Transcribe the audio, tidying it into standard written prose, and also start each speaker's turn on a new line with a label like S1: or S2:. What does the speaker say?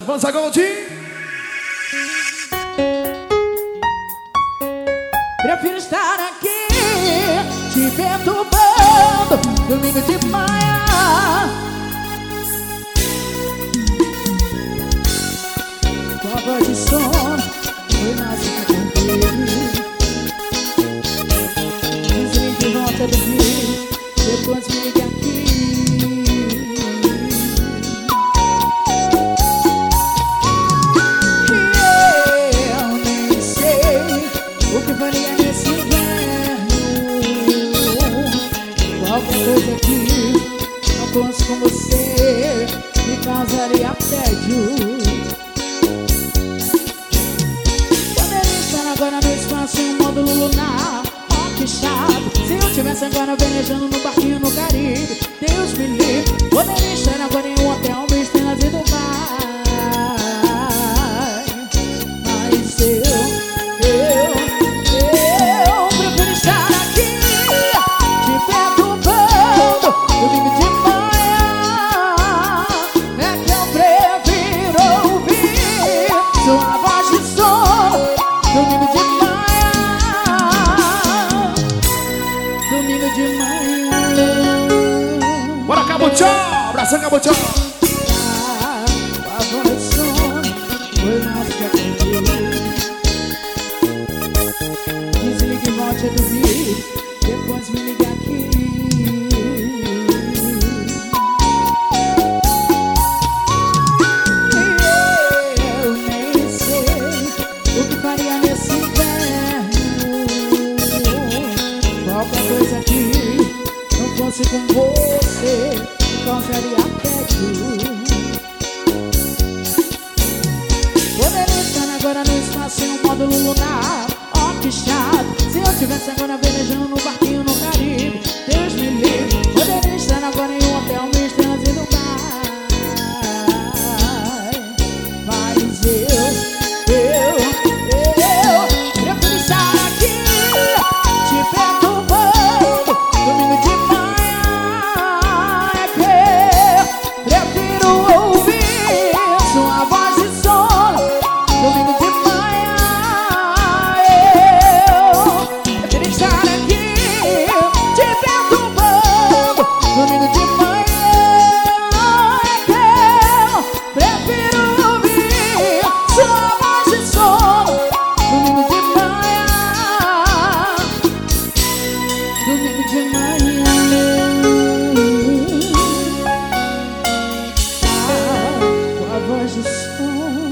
S1: Vamos a Goldinho.
S2: Prefiro estar aqui te perturbando, dormindo de manhã. Com a voz de sono foi mais que acordei. Desligue e volta a dormir, depois me liga aqui. O que faria nesse inverno? Qualquer coisa que não fosse com você me causaria tédio. Poderia estar agora no espaço em um módulo lunar. Oh, que chato. Se eu estivesse agora velejando no barquinho no Caribe, Deus me livre. Poderia estar agora em um hotel me estrelas e do mar. Mas eu prefiro estar aqui te perturbando, domingo de manhã. É que eu prefiro ouvir sua voz de sono, domingo de manhã. Domingo de manhã.
S1: Bora, Cabuchão! Abração, Cabuchão!
S2: A voz de sono foi mais que acordei. Desligue e volte a dormir, depois me liga aqui. Eu nem sei o que faria nesse inverno. Qualquer coisa que não fosse com você me causaria tédio. Poderia estar agora no espaço em um módulo lunar. Oh, que chato. Se eu estivesse agora velejando no barquinho no Caribe, Deus me livre. Poderia estar agora em um hotel me estrelas e no mar. Mas eu prefiro estar aqui te perturbando, domingo de manhã. É que prefiro ouvir sua voz de sono, domingo de manhã. Eu prefiro estar aqui te perturbando, domingo de manhã. É que eu prefiro ouvir sua voz de sono, domingo de manhã. Domingo de manhã. Com a voz de sono.